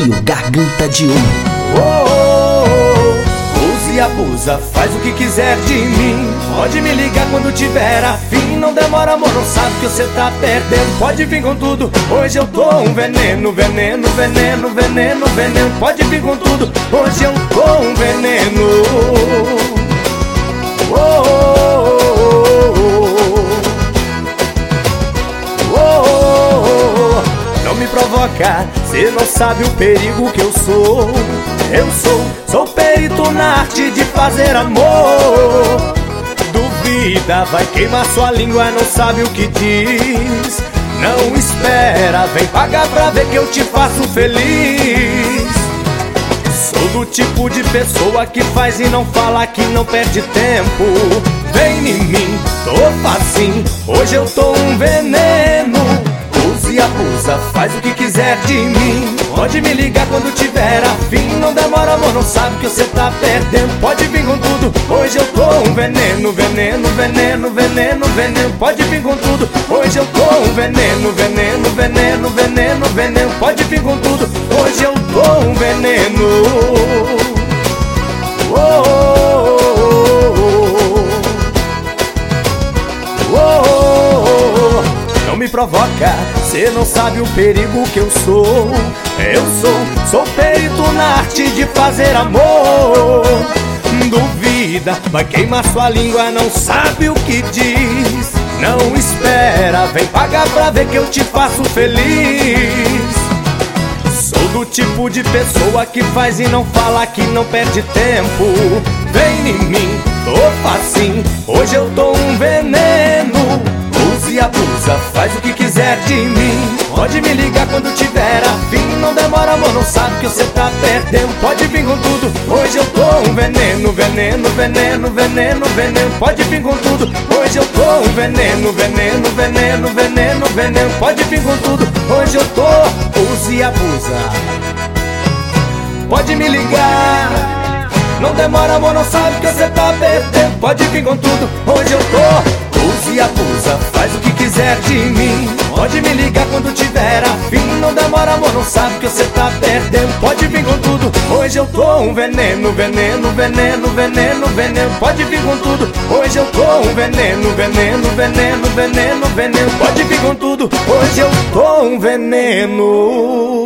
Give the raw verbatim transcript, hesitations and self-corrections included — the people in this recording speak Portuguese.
Trio Garganta de Ouro. Oh, oh, oh, use e abusa, faz o que quiser de mim. Pode me ligar quando tiver afim. Não demora, amor, não sabe que você tá perdendo. Pode vir com tudo, hoje eu tô um veneno. Veneno, veneno, veneno, veneno. Pode vir com tudo, hoje eu tô um veneno. Oh, oh, oh, oh, oh, oh. Não me provoca, cê não sabe o perigo que eu sou. Eu sou, sou perito na arte de fazer amor. Duvida, vai queimar sua língua, não sabe o que diz. Não espera, vem pagar pra ver que eu te faço feliz. Sou do tipo de pessoa que faz e não fala, que não perde tempo. Vem em mim, tô facinho, hoje eu tô um veneno. Use e abusa, faz o que quiser de mim. Pode me ligar quando tiver afim. Não demora, amor, não sabe que você tá perdendo. Pode vir com tudo, hoje eu tô um veneno. Veneno, veneno, veneno, veneno. Pode vir com tudo, hoje eu tô um veneno. Veneno, veneno, veneno, veneno. Pode vir com tudo, hoje eu tô um veneno. Oh, oh, oh, oh, oh, oh. Não me provoca, cê não sabe o perigo que eu sou. Eu sou, sou perito na arte de fazer amor. Duvida, vai queimar sua língua, não sabe o que diz. Não espera, vem pagar pra ver que eu te faço feliz. Sou do tipo de pessoa que faz e não fala, que não perde tempo. Vem em mim, tô facinho, hoje eu tô um veneno. Use e abusa, faz o que quiser de mim. Pode me ligar quando tiver afim. Não demora, amor, não sabe que você tá perdendo. Pode vir com tudo, hoje eu tô um veneno. Veneno, veneno, veneno, veneno. Pode vir com tudo, hoje eu tô um veneno. Veneno, veneno, veneno, veneno. Pode vir com tudo, hoje eu tô. Use e abusa, pode me ligar. Não demora, amor, não sabe que você tá perdendo. Pode vir com tudo, hoje eu tô. Use e abusa, faz o que quiser de mim. Pode me ligar quando tiver afim. Não demora, amor, não sabe que você tá perdendo. Pode vir com tudo, hoje eu tô um veneno. Veneno, veneno, veneno, veneno. Pode vir com tudo, hoje eu tô um veneno. Veneno, veneno, veneno, veneno. Pode vir com tudo, hoje eu tô um veneno.